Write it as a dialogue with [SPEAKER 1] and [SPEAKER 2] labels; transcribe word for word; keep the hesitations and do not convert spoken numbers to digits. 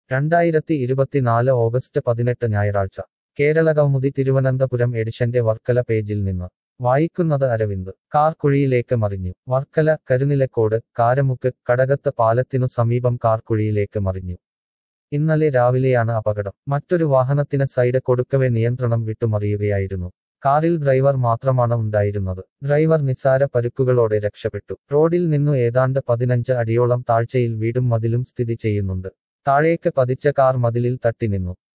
[SPEAKER 1] രണ്ടായിരത്തി ഇരുപത്തിനാല് ഓഗസ്റ്റ് പതിനെട്ട് ഞായറാഴ്ച കേരളകൗമുദി തിരുവനന്തപുരം എഡിഷന്റെ വർക്കല പേജിൽ നിന്ന് വായിക്കുന്നത് അരവിന്ദ്. കാർ കുഴിയിലേക്ക് മറിഞ്ഞു. വർക്കല കരുനിലക്കോട് കാരമുക്ക് കടകത്ത് പാലത്തിനു സമീപം കാർ കുഴിയിലേക്ക് മറിഞ്ഞു. ഇന്നലെ രാവിലെയാണ് അപകടം. മറ്റൊരു വാഹനത്തിന് സൈഡ് കൊടുക്കവെ നിയന്ത്രണം വിട്ടുമറിയുകയായിരുന്നു. കാറിൽ ഡ്രൈവർ മാത്രമാണ് ഉണ്ടായിരുന്നത്. ഡ്രൈവർ നിസാര പരുക്കുകളോടെ രക്ഷപ്പെട്ടു. റോഡിൽ നിന്നു ഏതാണ്ട് പതിനഞ്ച് അടിയോളം താഴ്ചയിൽ വീടും മതിലും സ്ഥിതി ചെയ്യുന്നുണ്ട്. താഴേക്ക് പതിച്ച കാർ മതിലിൽ തട്ടി നിന്നു.